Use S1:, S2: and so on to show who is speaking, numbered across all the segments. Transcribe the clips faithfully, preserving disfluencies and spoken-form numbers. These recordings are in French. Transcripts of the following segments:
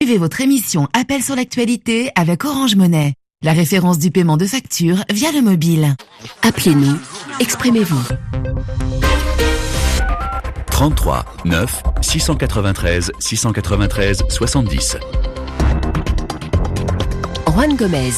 S1: Suivez votre émission Appel sur l'actualité avec Orange Monnaie, la référence du paiement de factures via le mobile.
S2: Appelez-nous, exprimez-vous.
S3: trente-trois neuf six cent quatre-vingt-treize six cent quatre-vingt-treize soixante-dix.
S2: Juan Gomez.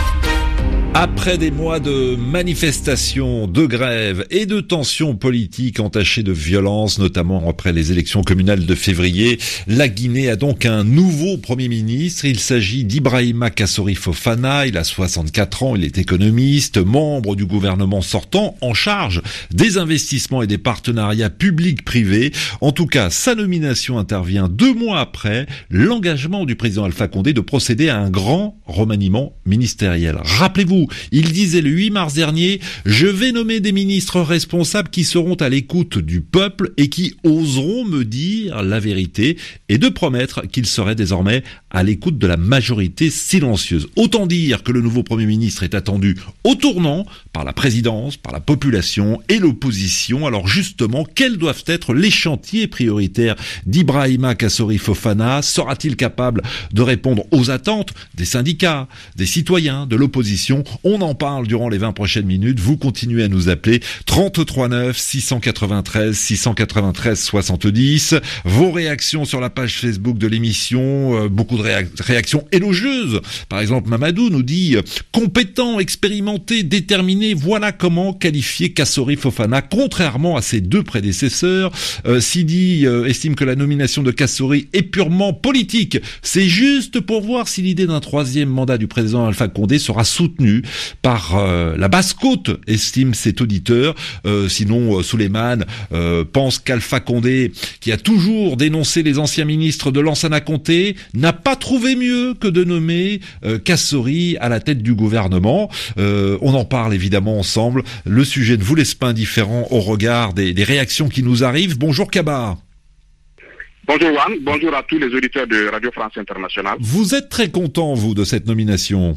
S4: Après des mois de manifestations, de grèves et de tensions politiques entachées de violence, notamment après les élections communales de février, la Guinée a donc un nouveau Premier ministre. Il s'agit d'Ibrahima Kassori Fofana. Il a soixante-quatre ans, il est économiste, membre du gouvernement sortant, en charge des investissements et des partenariats publics-privés. En tout cas, sa nomination intervient deux mois après l'engagement du président Alpha Condé de procéder à un grand remaniement ministériel. Rappelez-vous, il disait le huit mars dernier « Je vais nommer des ministres responsables qui seront à l'écoute du peuple et qui oseront me dire la vérité » et de promettre qu'il serait désormais à l'écoute de la majorité silencieuse. Autant dire que le nouveau Premier ministre est attendu au tournant par la présidence, par la population et l'opposition. Alors justement, quels doivent être les chantiers prioritaires d'Ibrahima Kassori Fofana? Sera-t-il capable de répondre aux attentes des syndicats, des citoyens, de l'opposition? On en parle durant les vingt prochaines minutes. Vous continuez à nous appeler trente-trois neuf six cent quatre-vingt-treize six cent quatre-vingt-treize soixante-dix. Vos réactions sur la page Facebook de l'émission, euh, beaucoup de réac- réactions élogieuses. Par exemple, Mamadou nous dit euh, compétent, expérimenté, déterminé. Voilà comment qualifier Kassori Fofana, contrairement à ses deux prédécesseurs. Euh, Sidi euh, estime que la nomination de Kassori est purement politique. C'est juste pour voir si l'idée d'un troisième mandat du président Alpha Condé sera soutenue par euh, la basse-côte, estime cet auditeur. Euh, sinon, euh, Souleymane euh, pense qu'Alpha Condé, qui a toujours dénoncé les anciens ministres de Lansana Conté, n'a pas trouvé mieux que de nommer euh, Kassori à la tête du gouvernement. Euh, on en parle évidemment ensemble. Le sujet ne vous laisse pas indifférent au regard des, des réactions qui nous arrivent. Bonjour Kaba.
S5: Bonjour Juan, bonjour à tous les auditeurs de Radio France Internationale.
S4: Vous êtes très content, vous, de cette nomination?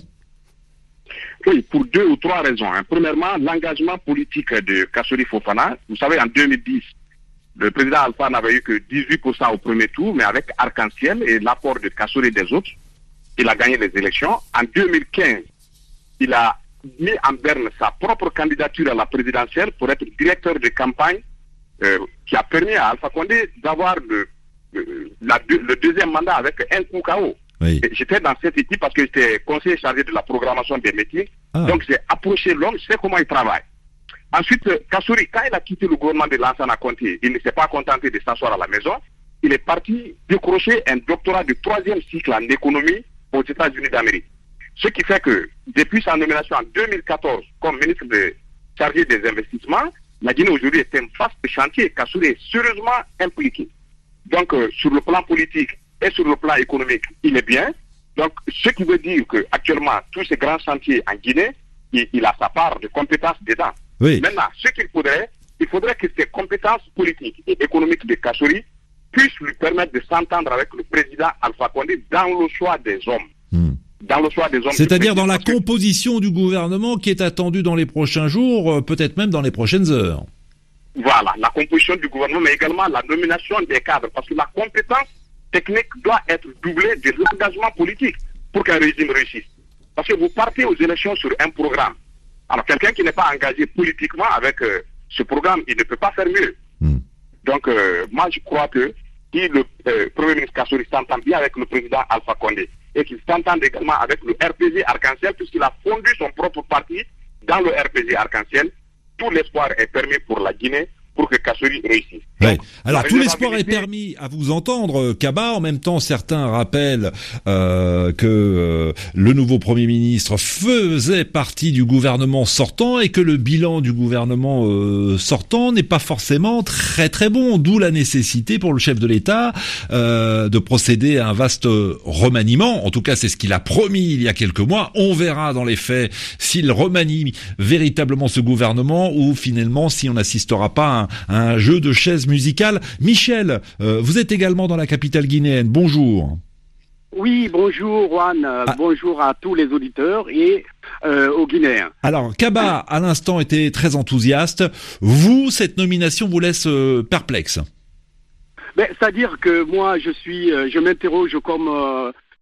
S5: Oui, pour deux ou trois raisons. Hein. Premièrement, l'engagement politique de Kassori Fofana. Vous savez, en deux mille dix, le président Alpha n'avait eu que dix-huit pour cent au premier tour, mais avec Arc-en-Ciel et l'apport de Kassori et des autres, il a gagné les élections. En deux mille quinze, il a mis en berne sa propre candidature à la présidentielle pour être directeur de campagne, euh, qui a permis à Alpha Condé d'avoir le, le, la, le deuxième mandat avec un coup K O.
S4: Oui.
S5: J'étais dans cette équipe parce que j'étais conseiller chargé de la programmation des métiers.
S4: Ah.
S5: Donc j'ai approché l'homme, je sais comment il travaille. Ensuite, Kassori, quand il a quitté le gouvernement de Lansana Conté, il ne s'est pas contenté de s'asseoir à la maison. Il est parti décrocher un doctorat de troisième cycle en économie aux États-Unis d'Amérique. Ce qui fait que depuis sa nomination en deux mille quatorze comme ministre de, chargé des investissements, la Guinée aujourd'hui est un vaste chantier. Kassori est sérieusement impliqué. Donc euh, sur le plan politique et sur le plan économique, il est bien. Donc, ce qui veut dire qu'actuellement, tous ces grands chantiers en Guinée, il, il a sa part de compétences dedans.
S4: Oui.
S5: Maintenant, ce qu'il faudrait, il faudrait que ces compétences politiques et économiques de Kassori puissent lui permettre de s'entendre avec le président Alpha Condé dans le choix des hommes.
S4: Hmm.
S5: Dans le choix des hommes.
S4: C'est-à-dire dans la composition du gouvernement qui est attendue dans les prochains jours, peut-être même dans les prochaines heures.
S5: Voilà, la composition du gouvernement, mais également la nomination des cadres, parce que la compétence technique doit être doublée de l'engagement politique pour qu'un régime réussisse. Parce que vous partez aux élections sur un programme. Alors quelqu'un qui n'est pas engagé politiquement avec euh, ce programme, il ne peut pas faire mieux. Mm. Donc euh, moi je crois que si le euh, Premier ministre Kassori s'entend bien avec le président Alpha Condé et qu'il s'entende également avec le R P G Arc-en-Ciel, puisqu'il a fondu son propre parti dans le R P G Arc-en-Ciel, tout l'espoir est permis pour la Guinée pour que Kassori réussisse.
S4: Ouais.
S5: Donc,
S4: alors tout l'espoir est permis à vous entendre, Kaba. En même temps, certains rappellent euh, que euh, le nouveau Premier ministre faisait partie du gouvernement sortant et que le bilan du gouvernement euh, sortant n'est pas forcément très très bon. D'où la nécessité pour le chef de l'État euh, de procéder à un vaste remaniement. En tout cas, c'est ce qu'il a promis il y a quelques mois. On verra dans les faits s'il remanie véritablement ce gouvernement ou finalement si on n'assistera pas à un, un jeu de chaises musicales. Michel, euh, vous êtes également dans la capitale guinéenne. Bonjour.
S6: Oui, bonjour Juan, euh, ah. bonjour à tous les auditeurs et euh, aux Guinéens.
S4: Alors, Kaba, à l'instant, était très enthousiaste. Vous, cette nomination vous laisse euh, perplexe.
S6: Ben, c'est-à-dire que moi, je suis, euh, je m'interroge comme euh,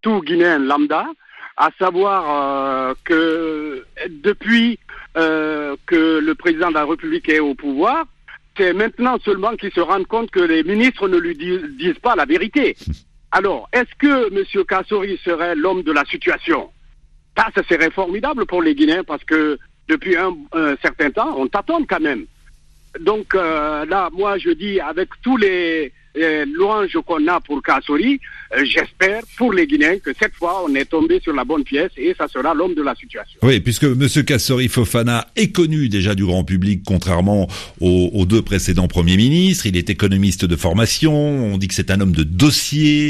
S6: tout Guinéen lambda, à savoir euh, que depuis euh, que le président de la République est au pouvoir, c'est maintenant seulement qu'il se rend compte que les ministres ne lui disent, disent pas la vérité. Alors, est-ce que M. Kassori serait l'homme de la situation? Ça, ça serait formidable pour les Guinéens parce que depuis un, un certain temps, on tâtonne quand même. Donc euh, là, moi je dis, avec tous les, les louanges qu'on a pour Kassori, euh, j'espère pour les Guinéens que cette fois on est tombé sur la bonne pièce et ça sera l'homme de la situation.
S4: Oui, puisque M. Kassori Fofana est connu déjà du grand public, contrairement aux, aux deux précédents premiers ministres. Il est économiste de formation, on dit que c'est un homme de dossier,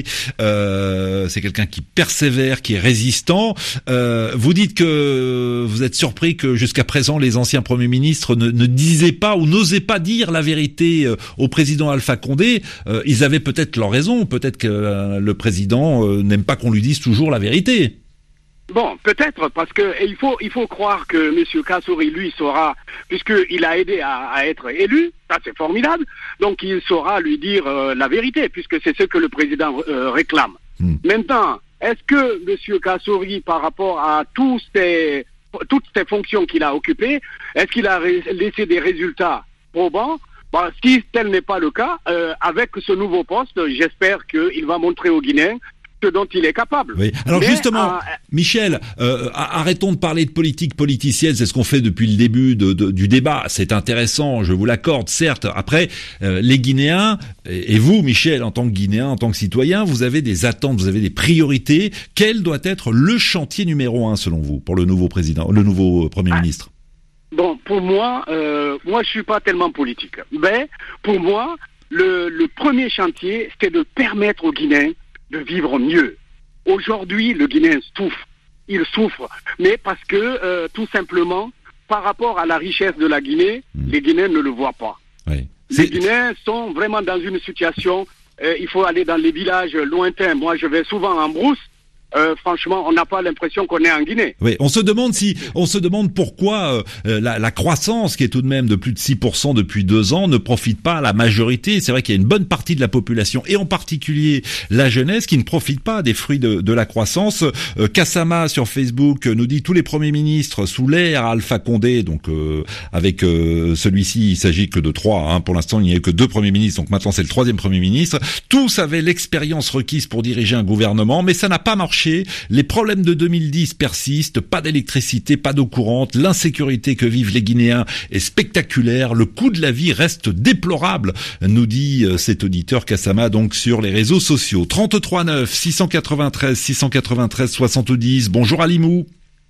S4: euh, c'est quelqu'un qui persévère, qui est résistant. Euh, vous dites que vous êtes surpris que jusqu'à présent les anciens premiers ministres ne, ne disaient pas ou n'osaient pas dire la vérité au président Alpha Condé. Euh, ils avaient peut-être leur raison, peut-être que euh, le président euh, n'aime pas qu'on lui dise toujours la vérité.
S6: Bon, peut-être, parce que il faut il faut croire que M. Kassori, lui, saura, puisqu'il a aidé à, à être élu, ça c'est formidable, donc il saura lui dire euh, la vérité, puisque c'est ce que le président euh, réclame. Hmm. Maintenant, est-ce que M. Kassori, par rapport à tous ces, toutes ces fonctions qu'il a occupées, est-ce qu'il a ré- laissé des résultats probants? Bah, si tel n'est pas le cas, euh, avec ce nouveau poste, j'espère qu'il va montrer aux Guinéens ce dont il est capable.
S4: Oui. Alors Mais, justement, euh, Michel, euh, arrêtons de parler de politique politicienne, c'est ce qu'on fait depuis le début de, de, du débat. C'est intéressant, je vous l'accorde, certes. Après, euh, les Guinéens, et, et vous, Michel, en tant que Guinéen, en tant que citoyen, vous avez des attentes, vous avez des priorités. Quel doit être le chantier numéro un, selon vous, pour le nouveau président, le nouveau Premier ah. ministre?
S6: Bon, pour moi, euh, moi je suis pas tellement politique. Mais pour moi, le, le premier chantier, c'est de permettre aux Guinéens de vivre mieux. Aujourd'hui, le Guinéen souffre. Il souffre. Mais parce que, euh, tout simplement, par rapport à la richesse de la Guinée, mmh. les Guinéens ne le voient pas.
S4: Oui.
S6: Les Guinéens sont vraiment dans une situation, euh, il faut aller dans les villages lointains. Moi, je vais souvent en brousse. Euh, franchement, on n'a pas l'impression qu'on est en Guinée.
S4: Oui, on se demande si, on se demande pourquoi euh, la, la croissance, qui est tout de même de plus de six pour cent depuis deux ans, ne profite pas à la majorité. C'est vrai qu'il y a une bonne partie de la population, et en particulier la jeunesse, qui ne profite pas des fruits de, de la croissance. Euh, Kassama sur Facebook nous dit tous les premiers ministres sous l'ère Alpha Condé, donc euh, avec euh, celui-ci, il s'agit que de trois. Hein, pour l'instant, il n'y a que deux premiers ministres, donc maintenant c'est le troisième premier ministre. Tous avaient l'expérience requise pour diriger un gouvernement, mais ça n'a pas marché. Les problèmes de deux mille dix persistent, pas d'électricité, pas d'eau courante, l'insécurité que vivent les Guinéens est spectaculaire, le coût de la vie reste déplorable, nous dit euh, cet auditeur Kassama donc sur les réseaux sociaux. trente-trois neuf six cent quatre-vingt-treize six cent quatre-vingt-treize soixante-dix. Bonjour Alimou.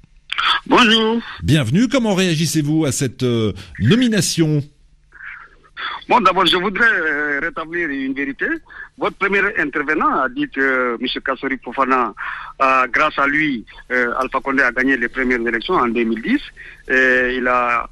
S7: Bonjour.
S4: Bienvenue, comment réagissez-vous à cette euh, nomination ?
S7: Bon, d'abord, je voudrais euh, rétablir une vérité. Votre premier intervenant a dit que M. Kassori Fofana, euh, grâce à lui, euh, Alpha Condé a gagné les premières élections en deux mille dix. Et il a,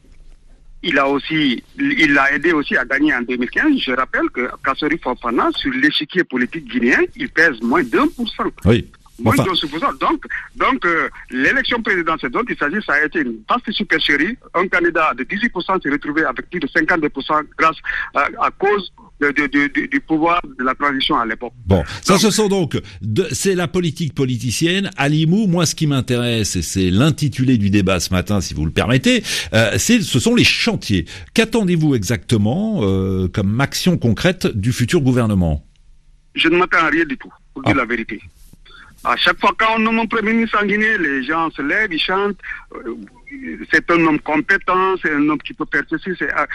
S7: il a aussi, il a aidé aussi à gagner en deux mille quinze. Je rappelle que Kassori Fofana, sur l'échiquier politique guinéen, il pèse moins d'un pour cent.
S4: Oui.
S7: Moins enfin. de pour cent. Donc, donc euh, l'élection présidentielle dont il s'agit, ça a été une vaste supercherie. Un candidat de dix-huit pour cent s'est retrouvé avec plus de cinquante-deux pour cent grâce à, à cause de, de, de, de, du pouvoir de la transition à l'époque.
S4: Bon, ça donc, ce sont donc, de, c'est la politique politicienne. Alimou, moi ce qui m'intéresse, et c'est l'intitulé du débat ce matin, si vous le permettez, euh, c'est, ce sont les chantiers. Qu'attendez-vous exactement euh, comme action concrète du futur gouvernement ?
S7: Je ne m'attends à rien du tout, pour ah. dire la vérité. À chaque fois quand on nomme un premier ministre en Guinée, les gens se lèvent, ils chantent. Euh, c'est un homme compétent, c'est un homme qui peut faire ceci. C'est, euh,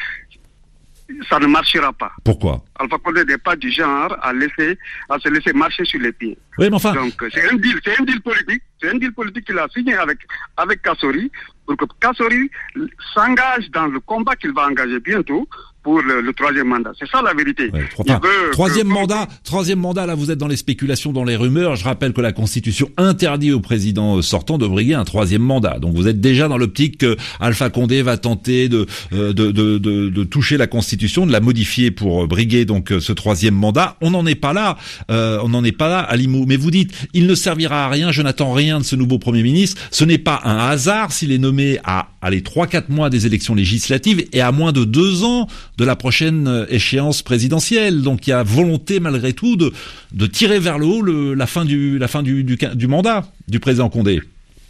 S7: ça ne marchera pas.
S4: Pourquoi ?
S7: Alpha Condé n'est pas du genre à laisser, à se laisser marcher sur les pieds.
S4: Oui, mais enfin.
S7: Donc c'est un deal, c'est un deal politique, c'est un deal politique qu'il a signé avec avec Kassori pour que Kassori s'engage dans le combat qu'il va engager bientôt pour le, le troisième mandat. C'est ça la vérité.
S4: Ouais, enfin, veut, troisième que... mandat, troisième mandat, là vous êtes dans les spéculations, dans les rumeurs. Je rappelle que la Constitution interdit au président sortant de briguer un troisième mandat. Donc vous êtes déjà dans l'optique que Alpha Condé va tenter de, de, de, de, de toucher la Constitution, de la modifier pour briguer donc ce troisième mandat. On n'en est pas là. Euh, on n'en est pas là, Alimou. Mais vous dites, il ne servira à rien. Je n'attends rien de ce nouveau Premier ministre. Ce n'est pas un hasard s'il est nommé à, à les trois quatre mois des élections législatives et à moins de deux ans de la prochaine échéance présidentielle. Donc il y a volonté malgré tout de, de tirer vers le haut le, la fin du, la fin du, du, du mandat du président Condé.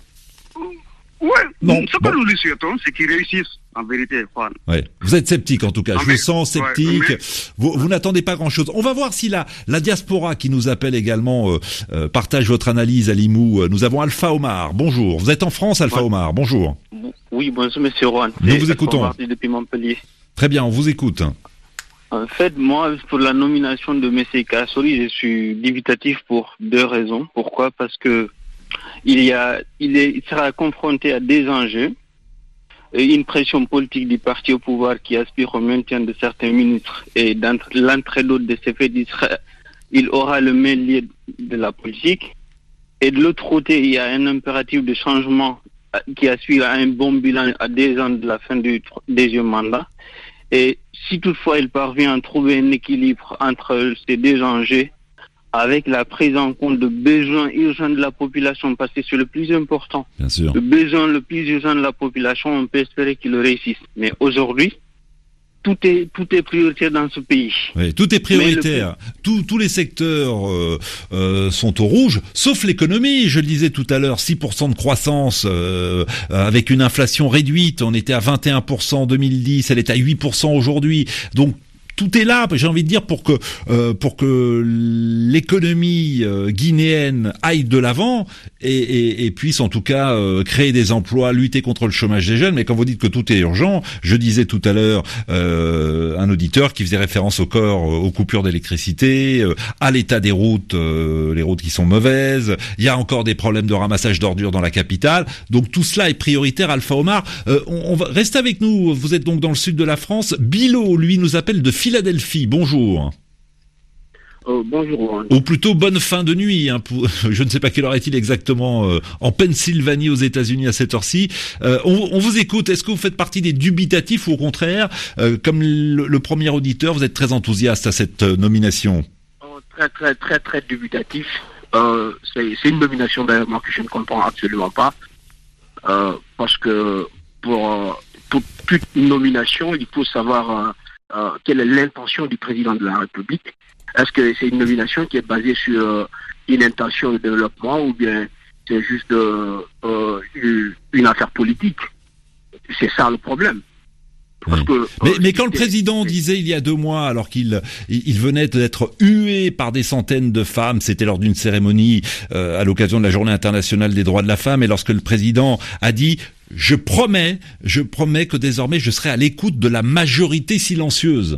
S7: Oui,
S4: non,
S7: ce que bon. nous lui souhaitons, c'est qu'il réussisse, en vérité, Juan.
S4: Ouais. Vous êtes sceptique, en tout cas.
S7: Ah,
S4: Je
S7: mais,
S4: le sens sceptique.
S7: Ouais, mais...
S4: Vous, vous n'attendez pas grand-chose. On va voir si la, la diaspora qui nous appelle également euh, euh, partage votre analyse à Limoux. Nous avons Alpha Omar. Bonjour. Vous êtes en France, Alpha ouais. Omar. Bonjour.
S8: Oui, bonjour, monsieur Juan.
S4: Nous vous écoutons.
S8: Omar, depuis Montpellier.
S4: Très bien, on vous écoute.
S8: En fait, moi, pour la nomination de monsieur Kassori, je suis dubitatif pour deux raisons. Pourquoi ? Parce que Il, y a, il, est, il sera confronté à des enjeux, une pression politique du parti au pouvoir qui aspire au maintien de certains ministres et d'entre l'entrée d'autres de ces faits, il, sera, il aura le main lié de la politique. Et de l'autre côté, il y a un impératif de changement qui assure un bon bilan à deux ans de la fin du deuxième mandat. Et si toutefois il parvient à trouver un équilibre entre ces deux enjeux, avec la prise en compte de besoins urgents de la population, parce que c'est le plus important.
S4: Bien sûr.
S8: Le besoin le plus urgent de la population, on peut espérer qu'il le réussisse. Mais aujourd'hui, tout est tout est prioritaire dans ce pays.
S4: Oui, tout est prioritaire. Le... Tous tous les secteurs euh, euh, sont au rouge, sauf l'économie. Je le disais tout à l'heure, six pour cent de croissance euh, avec une inflation réduite. On était à vingt et un pour cent en deux mille dix, elle est à huit pour cent aujourd'hui. Donc tout est là, j'ai envie de dire, pour que euh, pour que l'économie euh, guinéenne aille de l'avant et, et, et puisse en tout cas euh, créer des emplois, lutter contre le chômage des jeunes. Mais quand vous dites que tout est urgent, je disais tout à l'heure euh, un auditeur qui faisait référence au corps, euh, aux coupures d'électricité, euh, à l'état des routes, euh, les routes qui sont mauvaises. Il y a encore des problèmes de ramassage d'ordures dans la capitale. Donc tout cela est prioritaire. Alpha Omar, euh, on, on va rester avec nous. Vous êtes donc dans le sud de la France. Bilo, lui, nous appelle de Philadelphie, bonjour.
S9: Euh, bonjour.
S4: Ou plutôt bonne fin de nuit, hein, pour, je ne sais pas quelle heure est-il exactement euh, en Pennsylvanie aux États-Unis à cette heure-ci. Euh, on, on vous écoute, est-ce que vous faites partie des dubitatifs ou au contraire, euh, comme le, le premier auditeur, vous êtes très enthousiaste à cette euh, nomination ?
S9: oh, Très très très très dubitatif. Euh, c'est, c'est une nomination d'ailleurs moi que je ne comprends absolument pas. Euh, parce que pour, euh, pour toute nomination, il faut savoir... Euh, Euh, quelle est l'intention du président de la République? Est-ce que c'est une nomination qui est basée sur euh, une intention de développement ou bien c'est juste euh, euh, une affaire politique? C'est ça le problème. Parce
S4: oui.
S9: que,
S4: mais,
S9: euh,
S4: mais quand le président disait il y a deux mois, alors qu'il il, il venait d'être hué par des centaines de femmes, c'était lors d'une cérémonie euh, à l'occasion de la Journée internationale des droits de la femme, et lorsque le président a dit je promets, je promets que désormais je serai à l'écoute de la majorité silencieuse.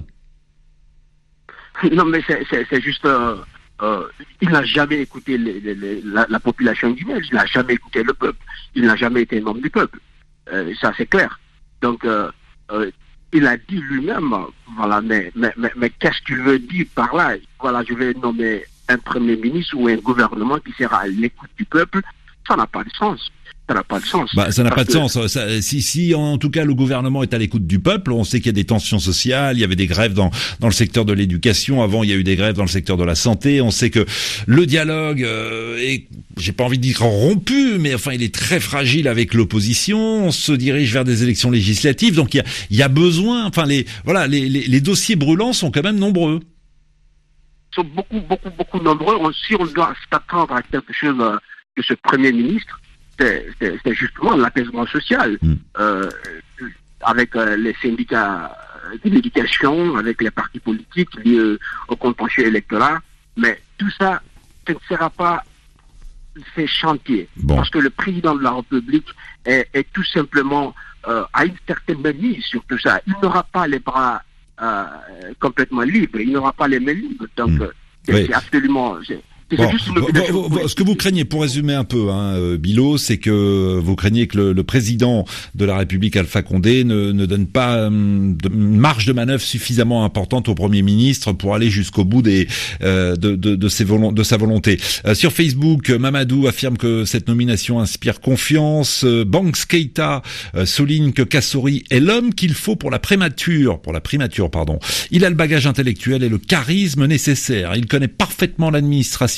S9: Non, mais c'est, c'est, c'est juste, euh, euh, il n'a jamais écouté les, les, les, la, la population guinéenne, il n'a jamais écouté le peuple, il n'a jamais été un homme du peuple. Euh, ça c'est clair. Donc, euh, euh, il a dit lui-même, voilà, mais, mais, mais, mais qu'est-ce qu'il veut dire par là? Voilà, je vais nommer un premier ministre ou un gouvernement qui sera à l'écoute du peuple. Ça n'a pas de sens. Ça n'a pas de sens.
S4: Bah, ça n'a pas de
S9: que...
S4: sens. Ça, si, si, en tout cas, le gouvernement est à l'écoute du peuple, on sait qu'il y a des tensions sociales, il y avait des grèves dans, dans le secteur de l'éducation, avant il y a eu des grèves dans le secteur de la santé, on sait que le dialogue euh, est, j'ai pas envie de dire rompu, mais enfin, il est très fragile avec l'opposition, on se dirige vers des élections législatives, donc il y a, il y a besoin, enfin, les, voilà, les, les, les dossiers brûlants sont quand même nombreux.
S9: Ils sont beaucoup, beaucoup, beaucoup nombreux. On, si on doit s'attendre à quelque chose euh, de ce Premier ministre, c'est, c'est, c'est justement l'apaisement social, mmh. euh, avec euh, les syndicats de l'éducation, avec les partis politiques liés au contentieux électoral. Mais tout ça, ce ne sera pas ces chantiers. Bon. Parce que le président de la République est, est tout simplement euh, à une certaine mise sur tout ça. Il n'aura pas les bras euh, complètement libres, il n'aura pas les mains libres. Donc, mmh. c'est, oui. c'est absolument... C'est,
S4: Bon, vous, vous, ce que vous craignez, pour résumer un peu, hein, Bilo, c'est que vous craignez que le, le président de la République, Alpha Condé, ne, ne donne pas hum, de marge de manœuvre suffisamment importante au Premier ministre pour aller jusqu'au bout des, euh, de, de, de, ses volo- de sa volonté. Euh, sur Facebook, Mamadou affirme que cette nomination inspire confiance. Euh, Banks Keita euh, souligne que Kassori est l'homme qu'il faut pour la primature, pour la primature, pardon. Il a le bagage intellectuel et le charisme nécessaire. Il connaît parfaitement l'administration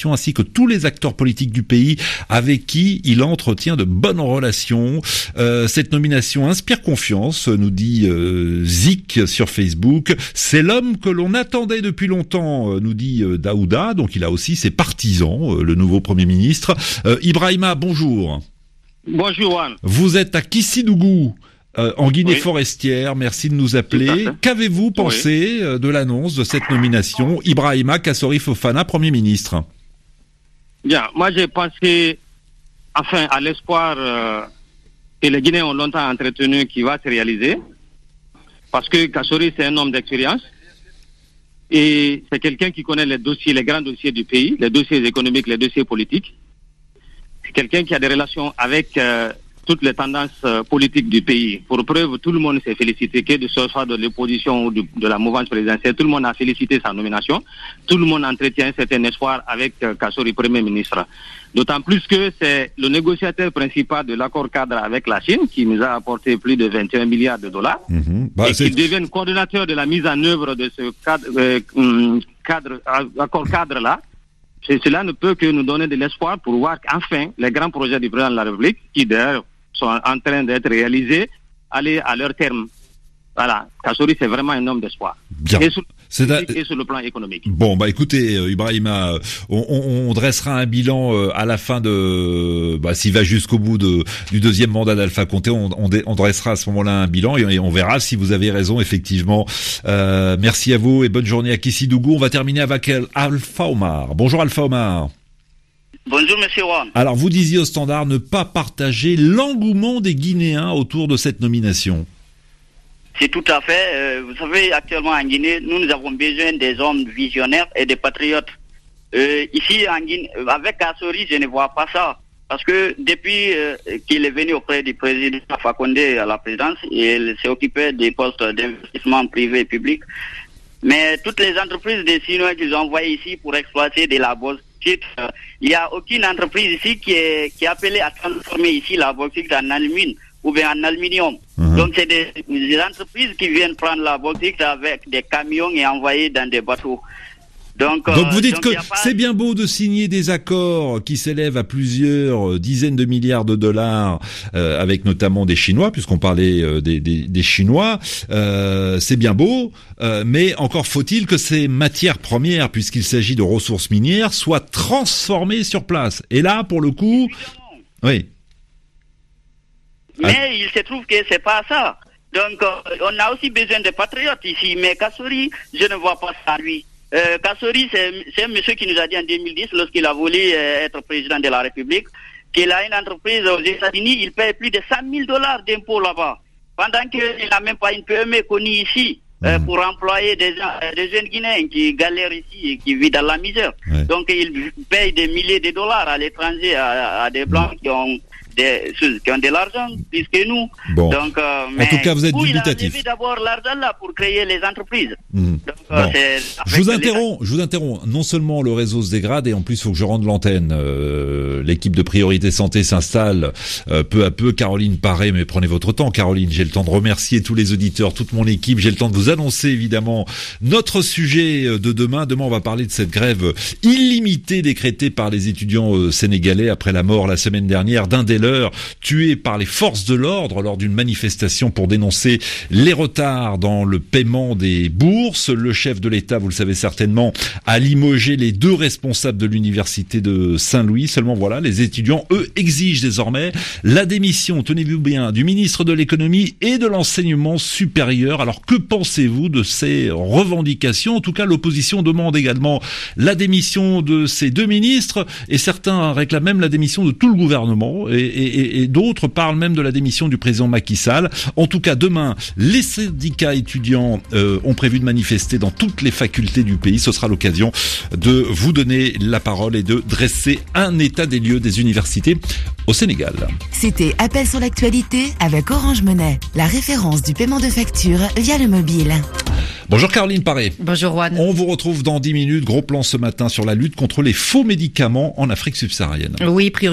S4: nomination ainsi que tous les acteurs politiques du pays avec qui il entretient de bonnes relations. Euh, cette nomination inspire confiance, nous dit euh, Zik sur Facebook. C'est l'homme que l'on attendait depuis longtemps, nous dit euh, Daouda. Donc il a aussi ses partisans, euh, le nouveau Premier ministre. Euh, Ibrahima, bonjour.
S8: Bonjour Juan.
S4: Vous êtes à Kissidougou. Euh, en Guinée
S8: oui.
S4: forestière, merci de nous appeler. Qu'avez-vous pensé oui. de l'annonce de cette nomination, Ibrahima Kassori Fofana, Premier ministre?
S8: Bien, moi j'ai pensé, enfin, à l'espoir euh, que les Guinéens ont longtemps entretenu qui va se réaliser, parce que Kassori c'est un homme d'expérience et c'est quelqu'un qui connaît les dossiers, les grands dossiers du pays, les dossiers économiques, les dossiers politiques. C'est quelqu'un qui a des relations avec euh, toutes les tendances euh, politiques du pays. Pour preuve, tout le monde s'est félicité, que de ce soit de l'opposition ou de, de la mouvance présidentielle, tout le monde a félicité sa nomination. Tout le monde entretient un certain espoir avec euh, Kassori, Premier ministre. D'autant plus que c'est le négociateur principal de l'accord cadre avec la Chine qui nous a apporté plus de vingt et un milliards de dollars. Mmh. Bah, et qu'il devienne coordonnateur de la mise en œuvre de ce cadre, euh, cadre accord cadre-là. Cela ne peut que nous donner de l'espoir pour voir qu'enfin, les grands projets du président de la République, qui d'ailleurs sont en train d'être réalisés, aller à leur terme. Voilà, Kassori c'est vraiment un homme d'espoir.
S4: Bien.
S8: Et sur,
S4: c'est à...
S8: et sur le plan économique.
S4: Bon, bah écoutez, euh, Ibrahima, on, on, on dressera un bilan euh, à la fin de, bah s'il va jusqu'au bout de du deuxième mandat d'Alpha Condé, on, on, on dressera à ce moment-là un bilan et, et on verra si vous avez raison effectivement. Euh, merci à vous et bonne journée à Kissidougou. On va terminer avec Alpha Omar. Bonjour Alpha Omar.
S10: Bonjour Monsieur Juan.
S4: Alors vous disiez au Standard ne pas partager l'engouement des Guinéens autour de cette nomination.
S10: C'est tout à fait. Euh, vous savez, actuellement en Guinée, nous, nous avons besoin des hommes visionnaires et des patriotes. Euh, ici, en Guinée, avec Kassori, je ne vois pas ça. Parce que depuis euh, qu'il est venu auprès du président Alpha Condé à la présidence, il s'est occupé des postes d'investissement privé et public. Mais toutes les entreprises des Chinois qu'ils ont envoyées ici pour exploiter de la bauxite, euh, il n'y a aucune entreprise ici qui est, qui est appelée à transformer ici la bauxite en alumine ou bien en aluminium. Mmh. Donc c'est des, des entreprises qui viennent prendre la bauxite avec des camions et envoyer dans des bateaux. Donc,
S4: donc vous
S10: euh,
S4: dites
S10: donc
S4: que
S10: pas...
S4: c'est bien beau de signer des accords qui s'élèvent à plusieurs dizaines de milliards de dollars euh, avec notamment des Chinois, puisqu'on parlait euh, des, des, des Chinois, euh, c'est bien beau, euh, mais encore faut-il que ces matières premières, puisqu'il s'agit de ressources minières, soient transformées sur place. Et là, pour le coup, oui.
S10: Mais ah. il se trouve que c'est pas ça. Donc, euh, on a aussi besoin de patriotes ici. Mais Kassori, je ne vois pas ça, lui. Euh, Kassori, c'est un monsieur qui nous a dit en deux mille dix, lorsqu'il a voulu euh, être président de la République, qu'il a une entreprise aux États-Unis, il paye plus de cent mille dollars d'impôts là-bas. Pendant qu'il n'a même pas une P M E connue ici, euh, mmh. pour employer des, des jeunes Guinéens qui galèrent ici et qui vivent dans la misère. Ouais. Donc, il paye des milliers de dollars à l'étranger à, à des Blancs mmh. qui ont... Des, qui ont de l'argent plus que nous.
S4: Bon.
S10: Donc, euh,
S4: en tout cas, vous êtes
S10: dubitatif.
S4: Il a
S10: d'abord l'argent là pour créer les entreprises.
S4: Mmh. Donc, euh, bon. Je vous interromps. Je vous interromps. Non seulement le réseau se dégrade et en plus, il faut que je rende l'antenne. Euh, l'équipe de Priorité Santé s'installe euh, peu à peu. Caroline Paré, mais prenez votre temps, Caroline. J'ai le temps de remercier tous les auditeurs, toute mon équipe. J'ai le temps de vous annoncer évidemment notre sujet de demain. Demain, on va parler de cette grève illimitée décrétée par les étudiants euh, sénégalais après la mort la semaine dernière d'un des tué par les forces de l'ordre lors d'une manifestation pour dénoncer les retards dans le paiement des bourses. Le chef de l'État, vous le savez certainement, a limogé les deux responsables de l'université de Saint-Louis. Seulement voilà, les étudiants, eux, exigent désormais la démission, tenez-vous bien, du ministre de l'économie et de l'enseignement supérieur. Alors que pensez-vous de ces revendications? En tout cas, l'opposition demande également la démission de ces deux ministres et certains réclament même la démission de tout le gouvernement. Et Et, et, et d'autres parlent même de la démission du président Macky Sall. En tout cas, demain, les syndicats étudiants euh, ont prévu de manifester dans toutes les facultés du pays. Ce sera l'occasion de vous donner la parole et de dresser un état des lieux des universités au Sénégal.
S1: C'était Appel sur l'actualité avec Orange Money, la référence du paiement de factures via le mobile.
S4: Bonjour Caroline Paré.
S11: Bonjour Juan.
S4: On vous retrouve dans dix minutes. Gros plan ce matin sur la lutte contre les faux médicaments en Afrique subsaharienne.
S11: Oui, priorité.